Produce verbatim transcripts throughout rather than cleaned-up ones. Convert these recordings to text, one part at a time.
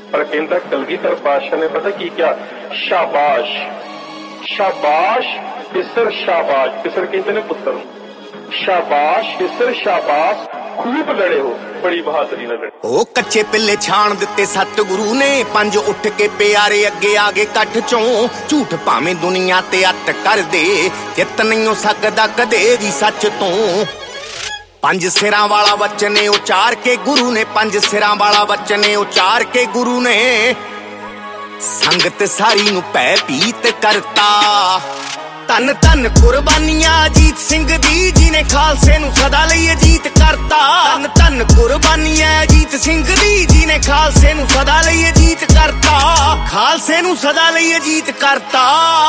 पर कहता कलगीधर पातशाह ने पता की क्या, शाबाश शाबाश पिसर शाबाश, पिसर कहते ने पुत्र, शाबाश पिसर शाबाश, खूब लड़े हो, बड़ी बहादुरी न लड़े। ओ कच्चे पिल्ले छाण दिते सतगुरु ने, पंज उठ के प्यारे अगे आगे कठ चों, झूठ भावें दुनिया ते अट कर दे, जित नहीं हो सकदा कदे भी सच तो। पंज सिरां वाला वचन उचार के गुरु ने, पंज सिरां वाला वचन उचार के गुरु ने, संगत सारी नूं पै पीत करता। तन तन कुर्बानियां अजीत सिंह दी, जिने खालसे नूं सदा लई अजीत करता। तन तन कुर्बानियां अजीत सिंह दी, जिने खालसे नूं सदा लई अजीत करता, खालसे नूं सदा लई अजीत करता।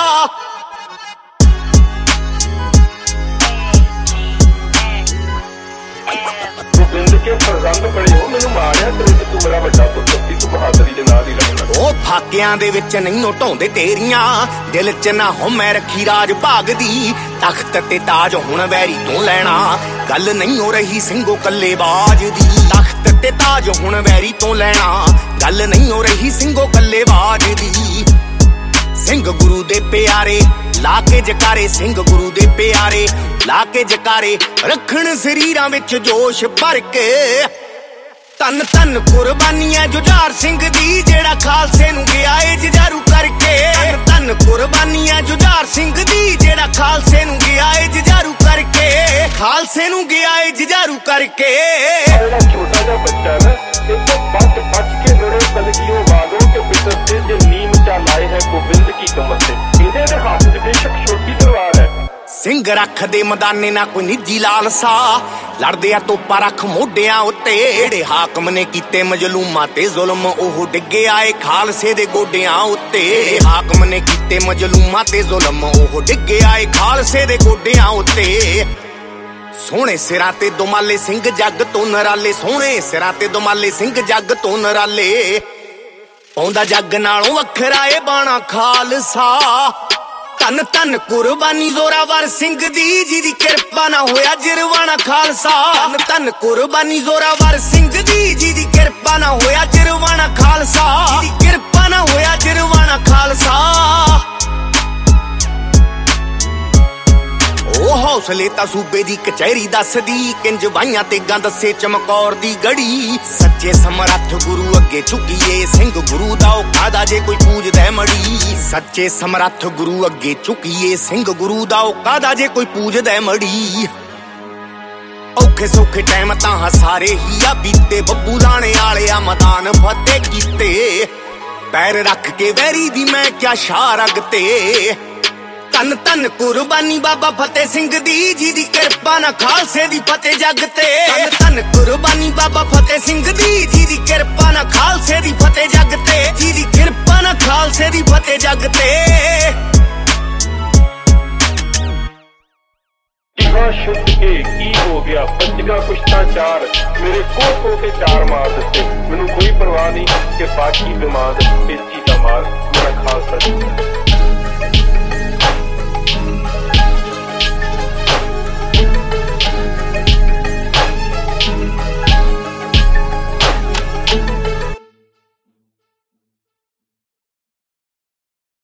के फरजंद बड़े हो, मैनूं मारिया तेरे ते तू मेरा वड्डा पुत्तर सी, तू बहादुरी दे नाल ही लड़ना। ओ फाकियां दे विच नहीं ढोंदे तेरियां, दिल च ना हो मैं रखी राज भाग दी, तख्त ते ताज हुण वैरी तू लैना, गल नहीं हो रही सिंघो कल्ले बाज दी। तख्त ते ताज हुण वैरी तू लैना, गल नहीं हो रही सिंघो कल्ले बाज दी। सिंह गुरु दे प्यारे लाके जकारे, सिंह गुरु दे प्यारे लाके जकारे, रखण शरीरां विच जोश भर के। तन तन कुर्बानियां जुझार सिंह दी, जेड़ा खालसे नूं गया ए जुझारू करके। तन तन कुर्बानियां जुझार सिंह दी, जेड़ा खालसे नूं गया ए जुझारू करके, खालसे नूं गया ए जुझारू करके। छोटा जा बच्चा ना इतो बच बच के लड़े, कलगियों वालों के पितर से जे नीम चा लाए है गोबिंद की कमर से, इहदे दे हाथ च बेशक छोटी तलवार है। सिंह रख दे मैदाने ना कोई निजी लालसा, लड़दे आ तोपा रख मोढियां उत्ते, जेड़े हाकम ने कीते मजलूमां ते जुल्म, ओह डिगे आए खालसे दे गोडियां उत्ते। हाकम ने कीते मजलूमां ते जुल्म, ओह डिगे आए खालसे दे गोडियां उत्ते। सोहणे सिरां ते दुमाले सिंह जग तो नराले, सोहणे सिरां ते दुमाले सिंह जग तो नराले, पौंदा जग नालों वखरा ए बाणा खालसा। तन तन कुर्बानी जोरावर सिंह दी, जिदी किरपा ना होया जिरवाना खालसा। तन तन कुर्बानी जोरावर सिंह दी, जिदी किरपा ना होया जिरवाना खालसा, जिदी किरपा ना होया जिरवाना खालसा। ओ हौसले ता सूबे दी कचहरी दसदी, किंज बाइयां ते गंद से चमकौर दी गड़ी। सच्चे समरथ गुरु अगे झुकीए, सिंह गुरु दा औकादा जे कोई पूजदा मड़ी। सच्चे समरथ गुरु अगे झुकीए, सिंह गुरु दा औकादा जे कोई पूजदा मड़ी। औखे सौखे टाइम तां सारे ही आ बीते, बब्बू लाणे आले आ मैदान फतेह कीते। पैर रख के वैरी दी मैं क्या शाह रगते, तन तन कुर्बानी बाबा फतेह सिंह दी, जिदी किरपा ना खालसे दी फतेह जगते। तन तन कुर्बानी बाबा फतेह सिंह दी, जिदी किरपा ना खालसे दी फतेह जगते, जिदी किरपा ना खालसे दी फतेह जगते। शुद्ध के की हो गया पंचगा कुश्ता चार, मेरे को को के चार मार दिते, मैनू कोई परवाह नहीं कि बाकी बीमार बेची का मार, मेरा खालसा।